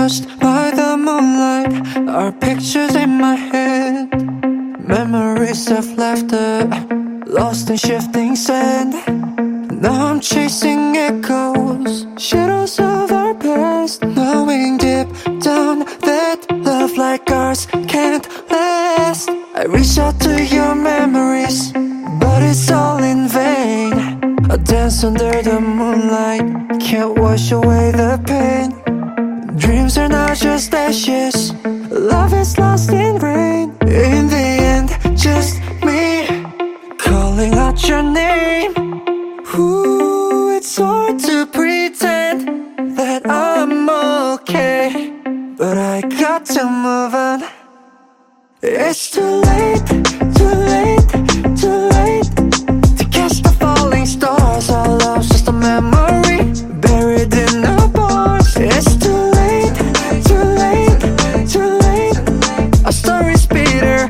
touched by the moonlight, our pictures in my head, memories of laughter, lost in shifting sand. Now I'm chasing echoes, shadows of our past, knowing deep down that love like ours can't last. I reach out to your memories, but it's all in vain. I dance under the moonlight, can't wash away the pain. Dreams are not just ashes, love is lost in rain. In the end, just me calling out your name. Ooh, it's hard to pretend that I'm okay, but I got to move on. It's too late, too late, too late to catch the falling stars. Our love's just a memory buried in our bones. It's too late, too late, too late. Our story's bitter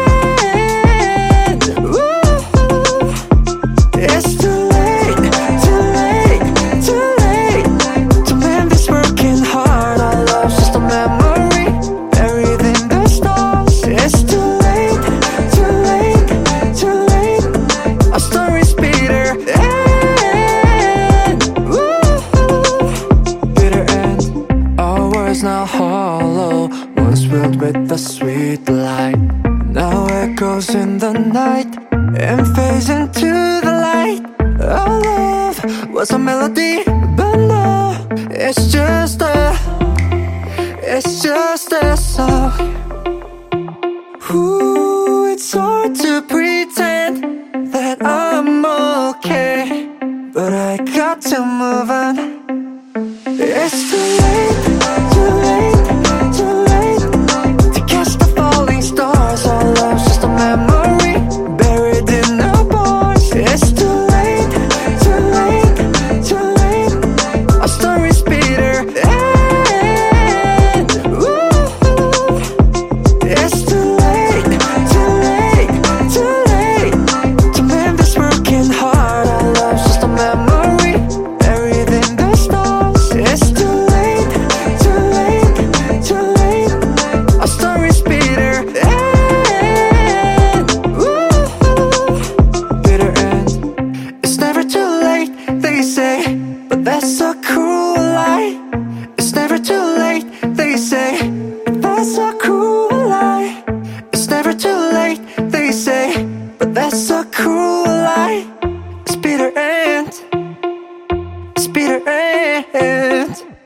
and ooh, it's too late, too late, too late to mend this broken heart. Our love's just a memory buried in the stars. It's too late, too late, too late. Our story's bitter and ooh, bitter end. Our words now hollow, once filled with the sweet light, now echoes in the night and fades into the light. Our love was a melody, but now it's just a song. Ooh, it's hard to pretend that I'm okay, but I got to move on. It's too late, too late, too late to catch the falling stars. Our love's just a memory buried in our bones. It's too late, too late, too late. Our story's bitter and ooh, it's too late, too late, too late to mend this broken heart. Our love's just a memory buried in the stars. It's too late, too late, too late. Our story's bitter and ooh, bitter end. It's never too late, they say, but that's a cruel lie. It's never too late, they say, but that's a cruel lie. It's never too late, they say, but that's a cruel lie. It's bitter end, it's bitter end.